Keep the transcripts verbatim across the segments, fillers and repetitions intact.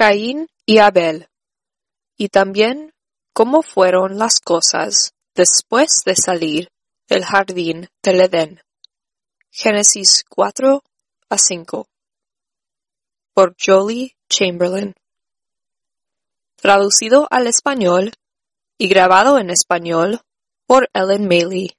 Caín y Abel, y también cómo fueron las cosas después de salir del jardín del Edén. Génesis cuatro a cinco. Por Jolie Chamberlain. Traducido al español y grabado en español por Ellen Maley.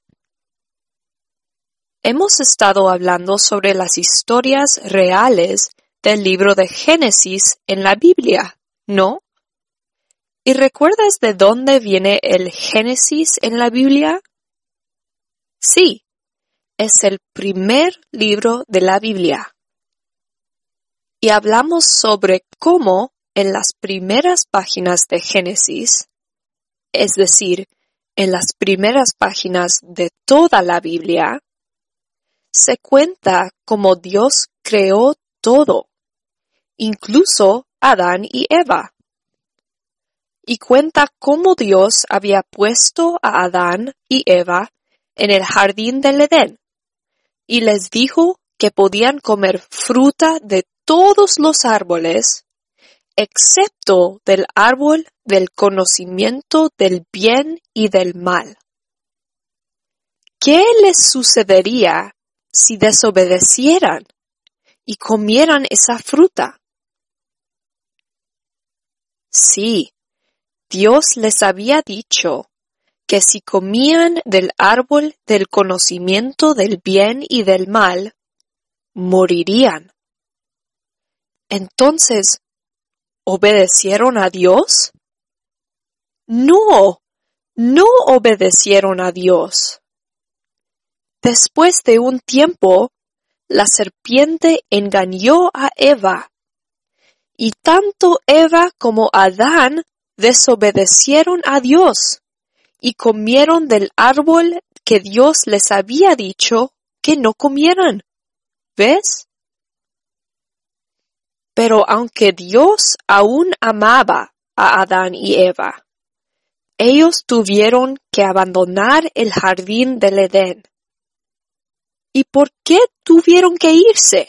Hemos estado hablando sobre las historias reales del libro de Génesis en la Biblia, ¿no? ¿Y recuerdas de dónde viene el Génesis en la Biblia? Sí, es el primer libro de la Biblia. Y hablamos sobre cómo en las primeras páginas de Génesis, es decir, en las primeras páginas de toda la Biblia, se cuenta cómo Dios creó todo, incluso Adán y Eva. Y cuenta cómo Dios había puesto a Adán y Eva en el jardín del Edén, y les dijo que podían comer fruta de todos los árboles, excepto del árbol del conocimiento del bien y del mal. ¿Qué les sucedería si desobedecieran y comieran esa fruta? Sí, Dios les había dicho que si comían del árbol del conocimiento del bien y del mal, morirían. Entonces, ¿obedecieron a Dios? No, no obedecieron a Dios. Después de un tiempo, la serpiente engañó a Eva, y tanto Eva como Adán desobedecieron a Dios y comieron del árbol que Dios les había dicho que no comieran. ¿Ves? Pero aunque Dios aún amaba a Adán y Eva, ellos tuvieron que abandonar el jardín del Edén. ¿Y por qué tuvieron que irse?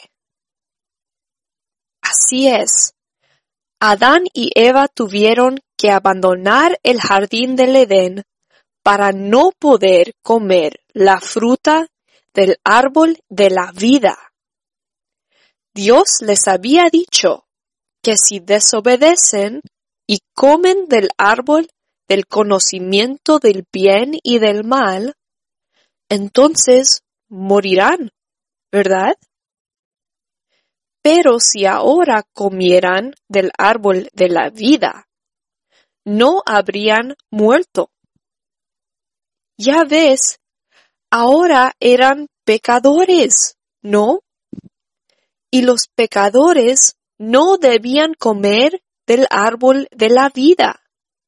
Así es. Adán y Eva tuvieron que abandonar el jardín del Edén para no poder comer la fruta del árbol de la vida. Dios les había dicho que si desobedecen y comen del árbol del conocimiento del bien y del mal, entonces morirán, ¿verdad? Pero si ahora comieran del árbol de la vida, no habrían muerto. Ya ves, ahora eran pecadores, ¿no? Y los pecadores no debían comer del árbol de la vida.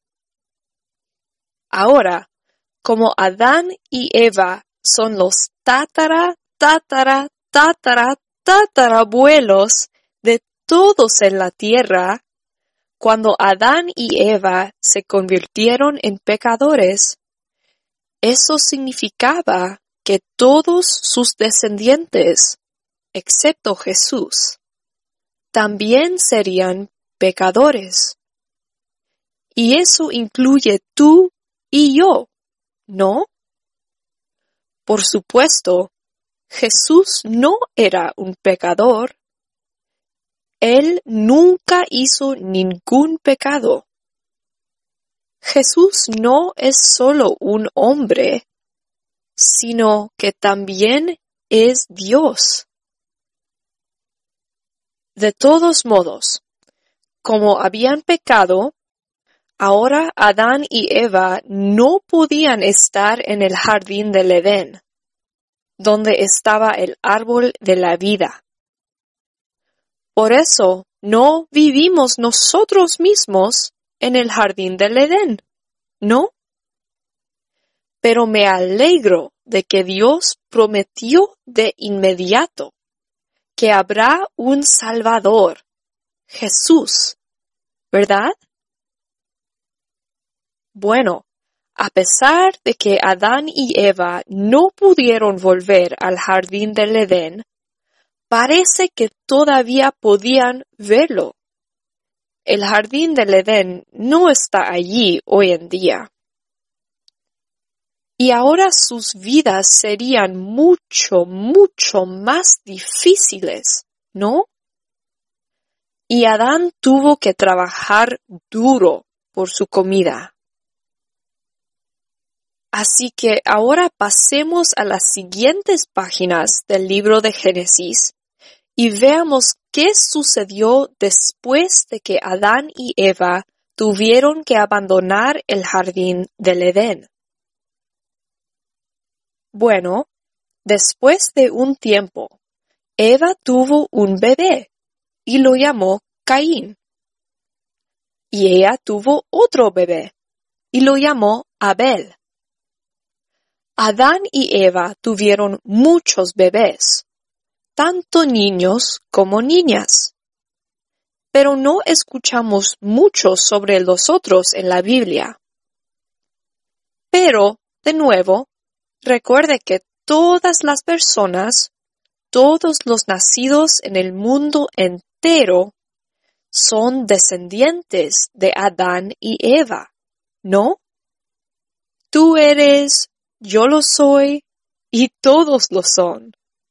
Ahora, como Adán y Eva son los tatara, tatara, tatara, tatarabuelos de todos en la tierra, cuando Adán y Eva se convirtieron en pecadores, eso significaba que todos sus descendientes, excepto Jesús, también serían pecadores. Y eso incluye tú y yo, ¿no? Por supuesto, Jesús no era un pecador. Él nunca hizo ningún pecado. Jesús no es solo un hombre, sino que también es Dios. De todos modos, como habían pecado, ahora Adán y Eva no podían estar en el jardín del Edén, donde estaba el árbol de la vida. Por eso no vivimos nosotros mismos en el jardín del Edén, ¿no? Pero me alegro de que Dios prometió de inmediato que habrá un Salvador, Jesús, ¿verdad? Bueno, a pesar de que Adán y Eva no pudieron volver al jardín del Edén, parece que todavía podían verlo. el jardín del Edén no está allí hoy en día. Y ahora sus vidas serían mucho, mucho más difíciles, ¿no? Y Adán tuvo que trabajar duro por su comida. Así que ahora pasemos a las siguientes páginas del libro de Génesis y veamos qué sucedió después de que Adán y Eva tuvieron que abandonar el jardín del Edén. Bueno, después de un tiempo, Eva tuvo un bebé y lo llamó Caín. Y ella tuvo otro bebé y lo llamó Abel. Adán y Eva tuvieron muchos bebés, tanto niños como niñas. Pero no escuchamos mucho sobre los otros en la Biblia. Pero, de nuevo, recuerde que todas las personas, todos los nacidos en el mundo entero, son descendientes de Adán y Eva, ¿no? Tú eres, yo lo soy, y todos lo son.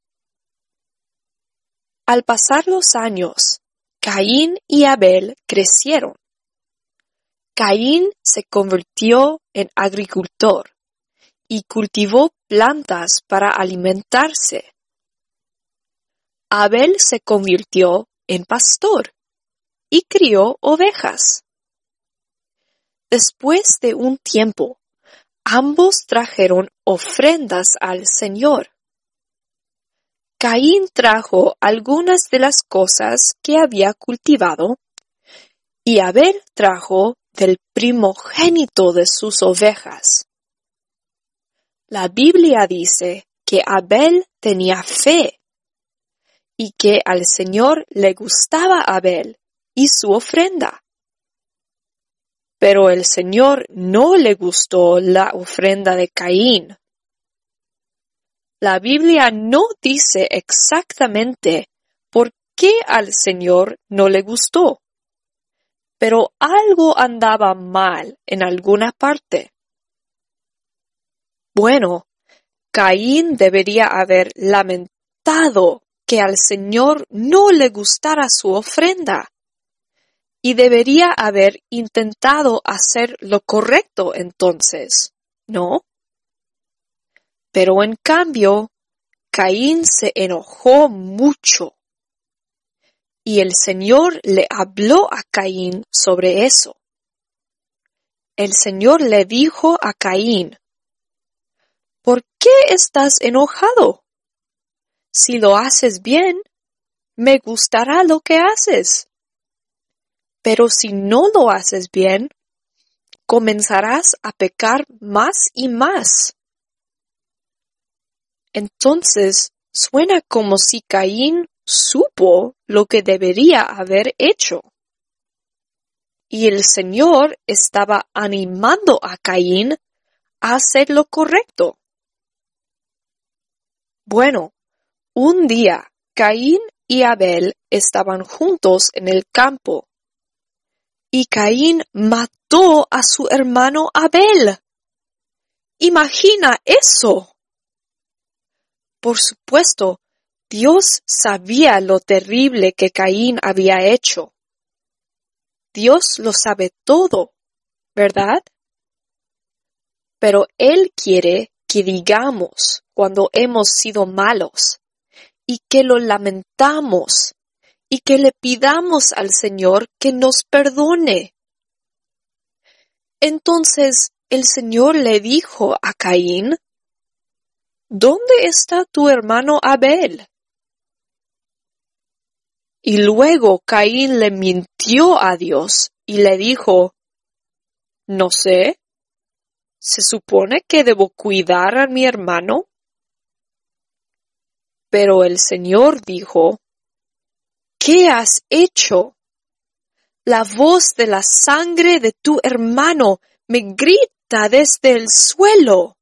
Al pasar los años, Caín y Abel crecieron. Caín se convirtió en agricultor y cultivó plantas para alimentarse. Abel se convirtió en pastor y crió ovejas. Después de un tiempo, ambos trajeron ofrendas al Señor. Caín trajo algunas de las cosas que había cultivado y Abel trajo del primogénito de sus ovejas. La Biblia dice que Abel tenía fe y que al Señor le gustaba Abel y su ofrenda. Pero el Señor no le gustó la ofrenda de Caín. La Biblia no dice exactamente por qué al Señor no le gustó, pero algo andaba mal en alguna parte. Bueno, Caín debería haber lamentado que al Señor no le gustara su ofrenda y debería haber intentado hacer lo correcto entonces, ¿no? Pero en cambio, Caín se enojó mucho y el Señor le habló a Caín sobre eso. El Señor le dijo a Caín: ¿por qué estás enojado? Si lo haces bien, me gustará lo que haces. Pero si no lo haces bien, comenzarás a pecar más y más. Entonces, suena como si Caín supo lo que debería haber hecho. Y el Señor estaba animando a Caín a hacer lo correcto. Bueno, un día Caín y Abel estaban juntos en el campo. Y Caín mató a su hermano Abel. ¡Imagina eso! Por supuesto, Dios sabía lo terrible que Caín había hecho. Dios lo sabe todo, ¿verdad? Pero Él quiere que digamos cuando hemos sido malos y que lo lamentamos y que le pidamos al Señor que nos perdone. Entonces el Señor le dijo a Caín: ¿dónde está tu hermano Abel? Y luego Caín le mintió a Dios y le dijo: no sé, ¿se supone que debo cuidar a mi hermano? Pero el Señor dijo: ¿qué has hecho? La voz de la sangre de tu hermano me grita desde el suelo.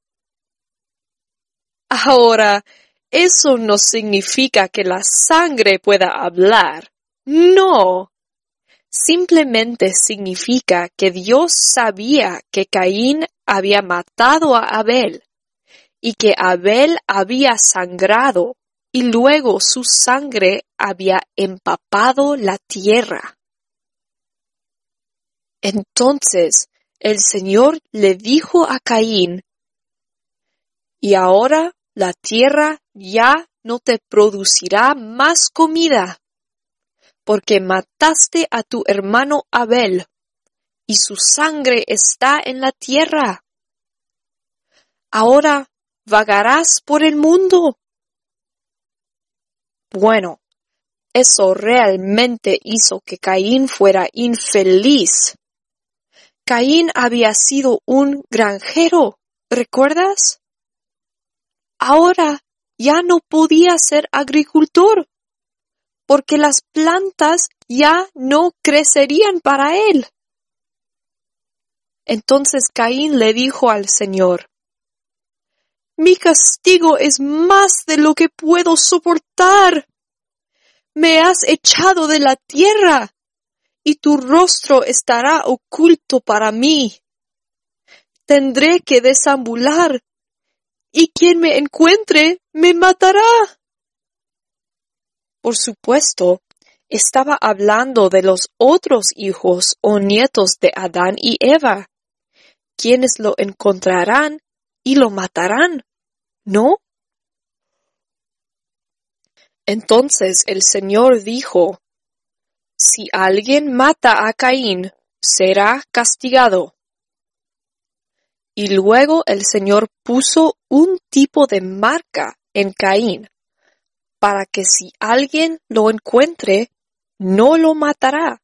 Ahora, eso no significa que la sangre pueda hablar. No. simplemente significa que Dios sabía que Caín había matado a Abel y que Abel había sangrado y luego su sangre había empapado la tierra. Entonces el Señor le dijo a Caín: «Y ahora la tierra ya no te producirá más comida, porque mataste a tu hermano Abel, y su sangre está en la tierra. Ahora vagarás por el mundo». Bueno, eso realmente hizo que Caín fuera infeliz. Caín había sido un granjero, ¿recuerdas? Ahora ya no podía ser agricultor, porque las plantas ya no crecerían para él. Entonces Caín le dijo al Señor: «Mi castigo es más de lo que puedo soportar. Me has echado de la tierra, y tu rostro estará oculto para mí. Tendré que deambular, y quien me encuentre me matará». Por supuesto, estaba hablando de los otros hijos o nietos de Adán y Eva, quienes lo encontrarán y lo matarán, ¿no? Entonces el Señor dijo: «Si alguien mata a Caín, será castigado». Y luego el Señor puso un tipo de marca en Caín, para que si alguien lo encuentre, no lo matará.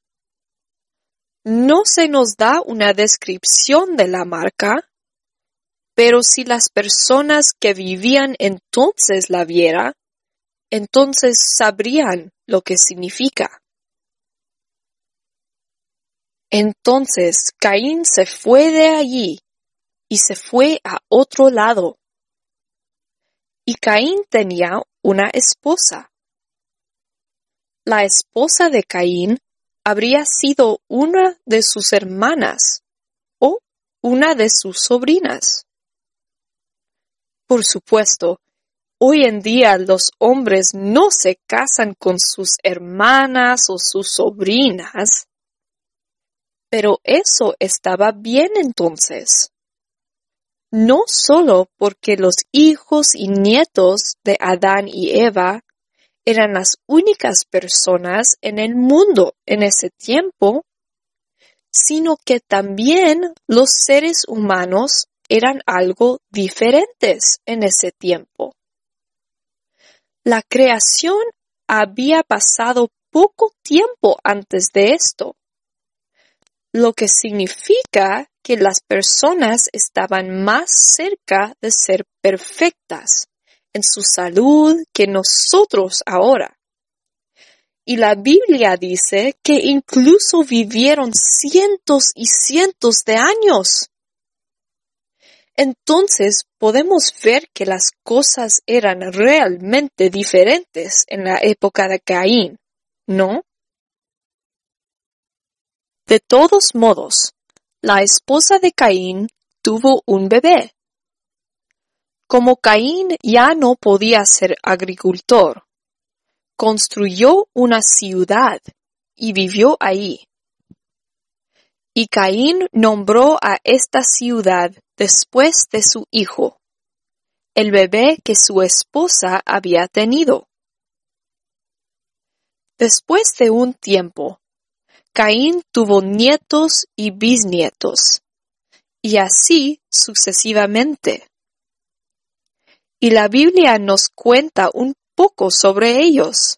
No se nos da una descripción de la marca, pero si las personas que vivían entonces la vieran, entonces sabrían lo que significa. Entonces Caín se fue de allí y se fue a otro lado. Y Caín tenía una esposa. La esposa de Caín habría sido una de sus hermanas o una de sus sobrinas. Por supuesto, hoy en día los hombres no se casan con sus hermanas o sus sobrinas, pero eso estaba bien entonces. No solo porque los hijos y nietos de Adán y Eva eran las únicas personas en el mundo en ese tiempo, sino que también los seres humanos eran algo diferentes en ese tiempo. La creación había pasado poco tiempo antes de esto, lo que significa que las personas estaban más cerca de ser perfectas en su salud que nosotros ahora. Y la Biblia dice que incluso vivieron cientos y cientos de años. Entonces podemos ver que las cosas eran realmente diferentes en la época de Caín, ¿no? De todos modos, la esposa de Caín tuvo un bebé. Como Caín ya no podía ser agricultor, construyó una ciudad y vivió ahí. Y Caín nombró a esta ciudad después de su hijo, el bebé que su esposa había tenido. Después de un tiempo, Caín tuvo nietos y bisnietos, y así sucesivamente. Y la Biblia nos cuenta un poco sobre ellos.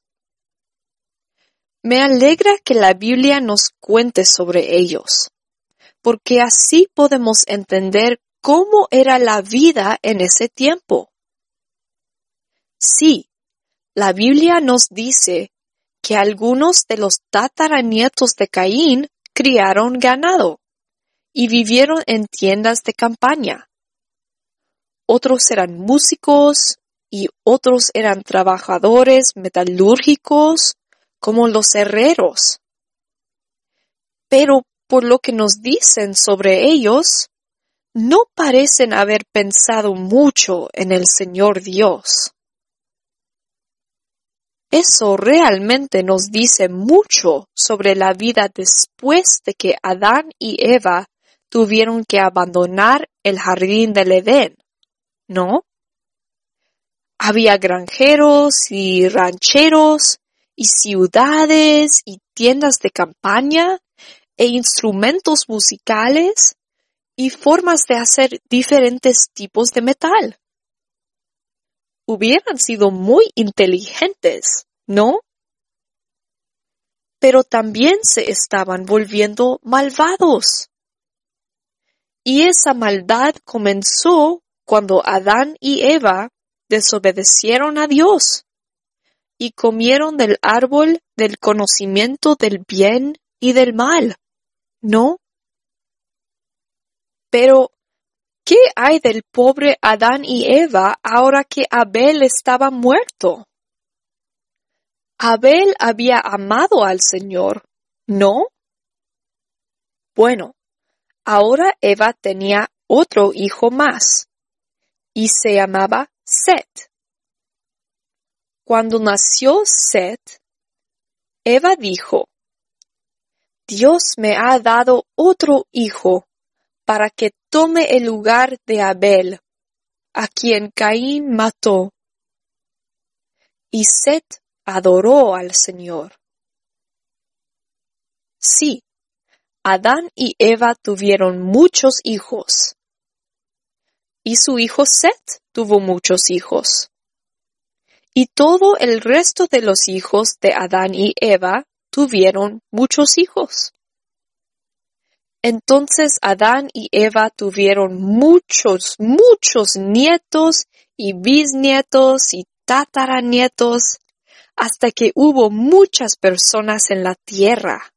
Me alegra que la Biblia nos cuente sobre ellos, porque así podemos entender cómo era la vida en ese tiempo. Sí, la Biblia nos dice que algunos de los tataranietos de Caín criaron ganado y vivieron en tiendas de campaña. Otros eran músicos y otros eran trabajadores metalúrgicos como los herreros. Pero por lo que nos dicen sobre ellos, no parecen haber pensado mucho en el Señor Dios. Eso realmente nos dice mucho sobre la vida después de que Adán y Eva tuvieron que abandonar el jardín del Edén, ¿no? Había granjeros y rancheros y ciudades y tiendas de campaña e instrumentos musicales y formas de hacer diferentes tipos de metal. Hubieran sido muy inteligentes, ¿no? Pero también se estaban volviendo malvados. Y esa maldad comenzó cuando Adán y Eva desobedecieron a Dios y comieron del árbol del conocimiento del bien y del mal, ¿no? Pero, ¿qué hay del pobre Adán y Eva ahora que Abel estaba muerto? Abel había amado al Señor, ¿no? Bueno, ahora Eva tenía otro hijo más, y se llamaba Set. Cuando nació Set, Eva dijo, Dios me ha dado otro hijo para que tome el lugar de Abel, a quien Caín mató. Y Set adoró al Señor. Sí, Adán y Eva tuvieron muchos hijos. Y su hijo Set tuvo muchos hijos. Y todo el resto de los hijos de Adán y Eva tuvieron muchos hijos. Entonces Adán y Eva tuvieron muchos, muchos nietos y bisnietos y tataranietos, hasta que hubo muchas personas en la tierra.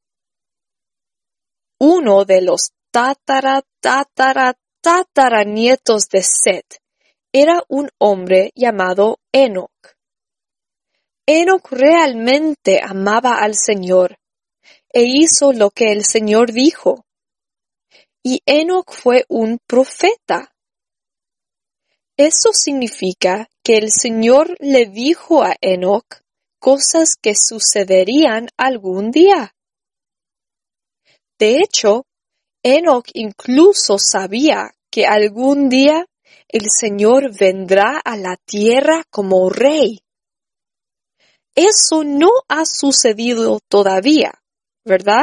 Uno de los tatara, tatara, tataranietos de Set era un hombre llamado Enoc. Enoc realmente amaba al Señor e hizo lo que el Señor dijo. Y Enoc fue un profeta. Eso significa que el Señor le dijo a Enoc cosas que sucederían algún día. De hecho, Enoc incluso sabía que algún día el Señor vendrá a la tierra como rey. Eso no ha sucedido todavía, ¿verdad?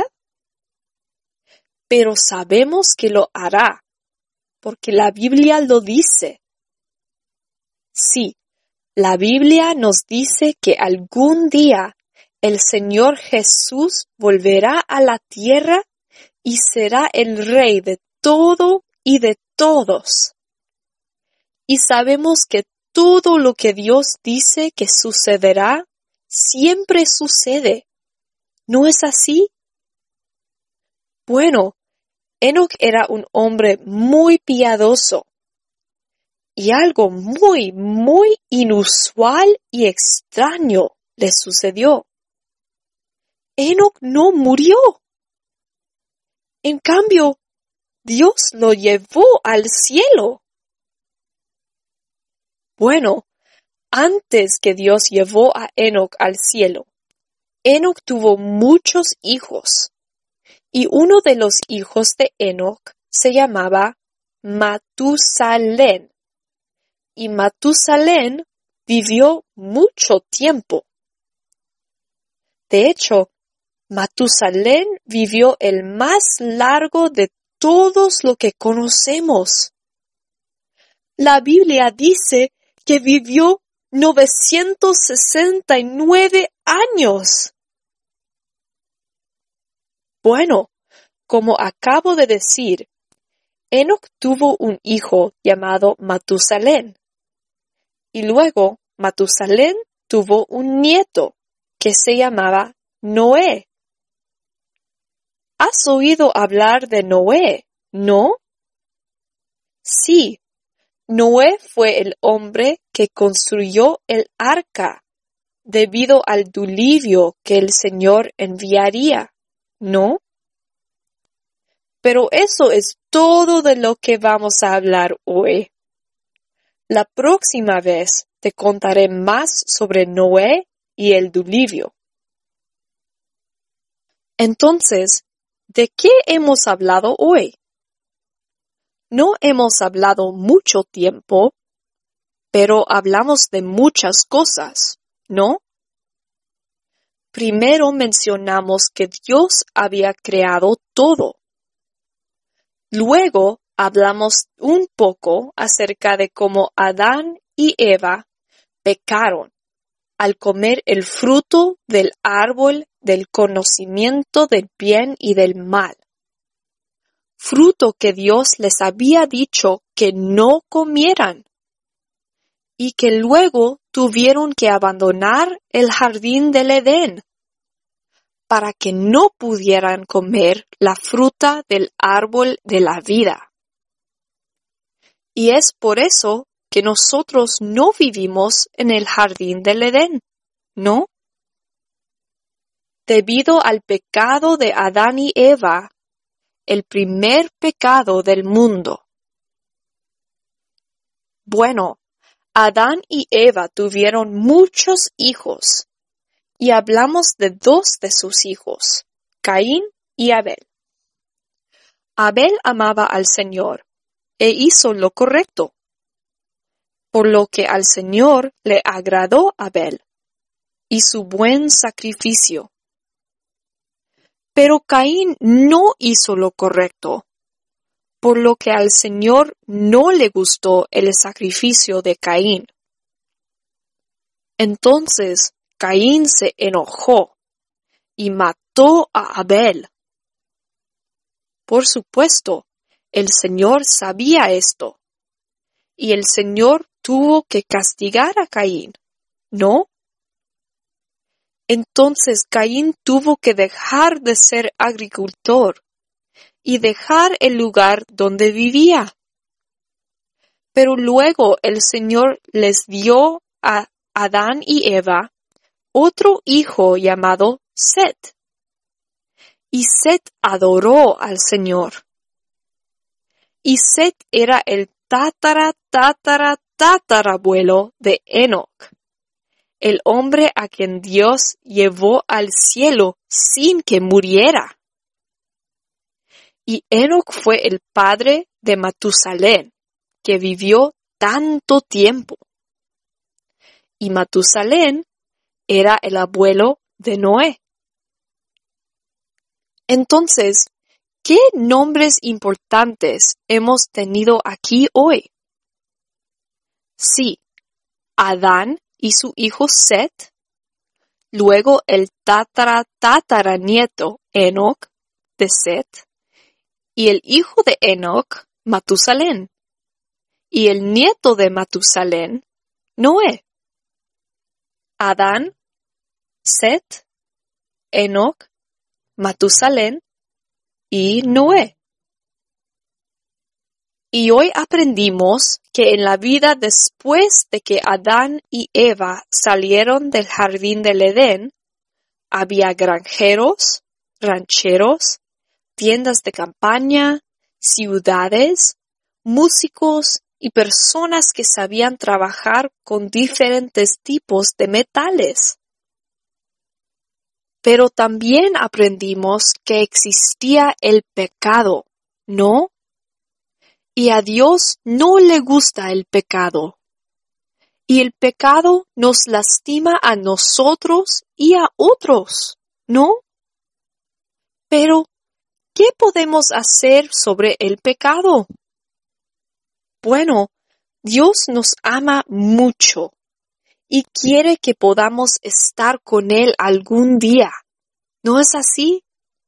Pero sabemos que lo hará, porque la Biblia lo dice. Sí, la Biblia nos dice que algún día el Señor Jesús volverá a la tierra y será el Rey de todo y de todos. Y sabemos que todo lo que Dios dice que sucederá, siempre sucede. ¿No es así? Bueno, Enoc era un hombre muy piadoso. Y algo muy, muy inusual y extraño le sucedió. Enoc no murió. En cambio, Dios lo llevó al cielo. Bueno, antes que Dios llevó a Enoc al cielo, Enoc tuvo muchos hijos. Y uno de los hijos de Enoc se llamaba Matusalén. Y Matusalén vivió mucho tiempo. De hecho, Matusalén vivió el más largo de todos lo que conocemos. La Biblia dice que vivió novecientos sesenta y nueve años. Bueno, como acabo de decir, Enoc tuvo un hijo llamado Matusalén. Y luego Matusalén tuvo un nieto que se llamaba Noé. ¿Has oído hablar de Noé, no? Sí, Noé fue el hombre que construyó el arca debido al diluvio que el Señor enviaría, ¿no? Pero eso es todo de lo que vamos a hablar hoy. La próxima vez te contaré más sobre Noé y el diluvio. Entonces, ¿de qué hemos hablado hoy? No hemos hablado mucho tiempo, pero hablamos de muchas cosas, ¿no? Primero mencionamos que Dios había creado todo. Luego hablamos un poco acerca de cómo Adán y Eva pecaron al comer el fruto del árbol del conocimiento del bien y del mal, fruto que Dios les había dicho que no comieran, y que luego tuvieron que abandonar el jardín del Edén para que no pudieran comer la fruta del árbol de la vida. Y es por eso que nosotros no vivimos en el jardín del Edén, ¿no? Debido al pecado de Adán y Eva, el primer pecado del mundo. Bueno, Adán y Eva tuvieron muchos hijos, y hablamos de dos de sus hijos, Caín y Abel. Abel amaba al Señor e hizo lo correcto, por lo que al Señor le agradó Abel y su buen sacrificio. Pero Caín no hizo lo correcto, por lo que al Señor no le gustó el sacrificio de Caín. Entonces Caín se enojó y mató a Abel. Por supuesto, el Señor sabía esto, y el Señor tuvo que castigar a Caín, ¿no? Entonces Caín tuvo que dejar de ser agricultor y dejar el lugar donde vivía. Pero luego el Señor les dio a Adán y Eva otro hijo llamado Set. Y Set adoró al Señor. Y Set era el tatara, tatara, tatarabuelo de Enoc, el hombre a quien Dios llevó al cielo sin que muriera. Y Enoc fue el padre de Matusalén, que vivió tanto tiempo. Y Matusalén era el abuelo de Noé. Entonces, ¿qué nombres importantes hemos tenido aquí hoy? Sí, Adán y su hijo Set, luego el tatara tatara nieto Enoc de Set, y el hijo de Enoc, Matusalén, y el nieto de Matusalén, Noé. Adán, Set, Enoc, Matusalén y Noé. Y hoy aprendimos que en la vida después de que Adán y Eva salieron del jardín del Edén, había granjeros, rancheros, tiendas de campaña, ciudades, músicos y personas que sabían trabajar con diferentes tipos de metales. Pero también aprendimos que existía el pecado, ¿no? Y a Dios no le gusta el pecado. Y el pecado nos lastima a nosotros y a otros, ¿no? Pero, ¿qué podemos hacer sobre el pecado? Bueno, Dios nos ama mucho y quiere que podamos estar con Él algún día. ¿No es así?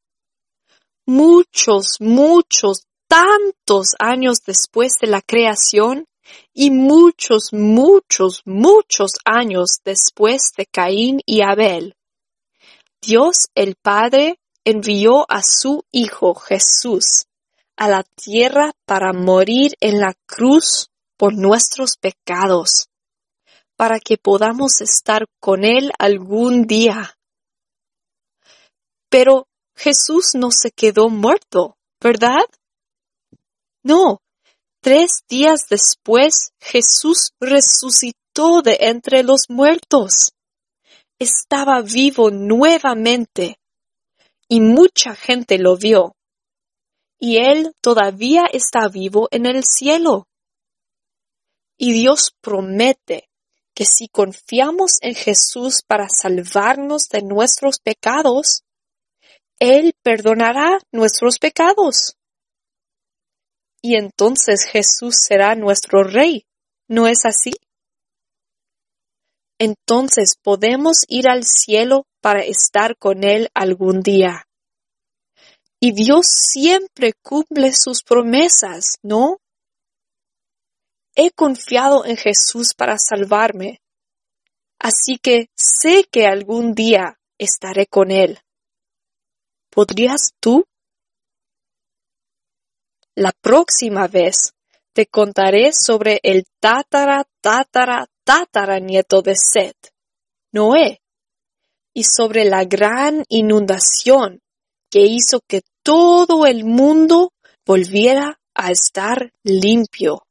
Muchos, muchos, tantos años después de la creación y muchos, muchos, muchos años después de Caín y Abel, Dios el Padre envió a su Hijo Jesús a la tierra para morir en la cruz por nuestros pecados, para que podamos estar con Él algún día. Pero Jesús no se quedó muerto. ¿verdad? No, tres días después Jesús resucitó de entre los muertos. Estaba vivo nuevamente y mucha gente lo vio. Y Él todavía está vivo en el cielo. Y Dios promete que si confiamos en Jesús para salvarnos de nuestros pecados, Él perdonará nuestros pecados. Y entonces Jesús será nuestro Rey, ¿no es así? Entonces podemos ir al cielo para estar con Él algún día. Y Dios siempre cumple sus promesas, ¿no? He confiado en Jesús para salvarme, así que sé que algún día estaré con Él. ¿Podrías tú? La próxima vez te contaré sobre el tatara, tatara, tataranieto de Set, Noé, y sobre la gran inundación que hizo que todo el mundo volviera a estar limpio.